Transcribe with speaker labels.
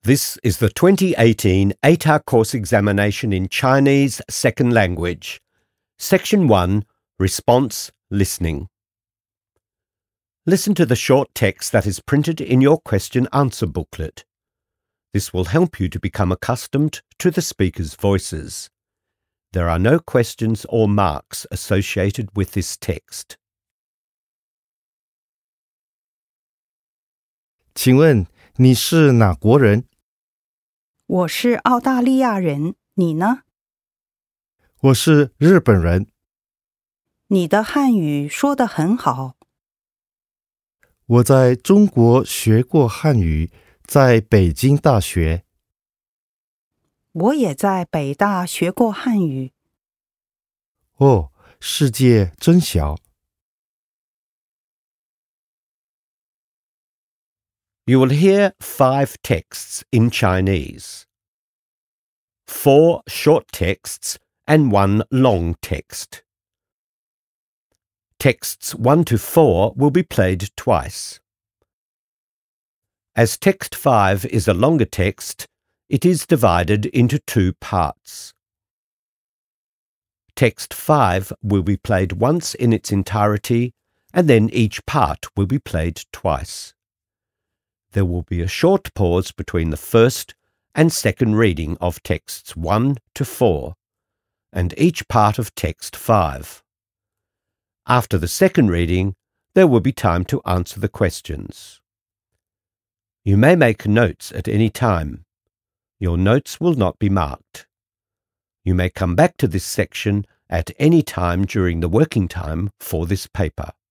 Speaker 1: This is the 2018 8-hour course examination in Chinese Second Language. Section 1, Response Listening. Listen to the short text that is printed in your question-answer booklet. This will help you to become accustomed to the speaker's voices. There are no questions or marks associated with this text.
Speaker 2: 请问你是哪国人？
Speaker 3: 我是澳大利亚人，你呢？
Speaker 2: 我是日本人。
Speaker 3: 你的汉语说得很好。
Speaker 2: 我在中国学过汉语，在北京大学。
Speaker 3: 我也在北大学过汉语。
Speaker 2: 哦，世界真小。
Speaker 1: You will hear 5 texts in Chinese. 4 short texts and 1 long text. Texts 1 to 4 will be played twice. As text 5 is a longer text, it is divided into 2 parts. Text 5 will be played once in its entirety, and then each part will be played twice. There will be a short pause between the first and second reading of texts 1 to 4, and each part of text 5. After the second reading, there will be time to answer the questions. You may make notes at any time. Your notes will not be marked. You may come back to this section at any time during the working time for this paper.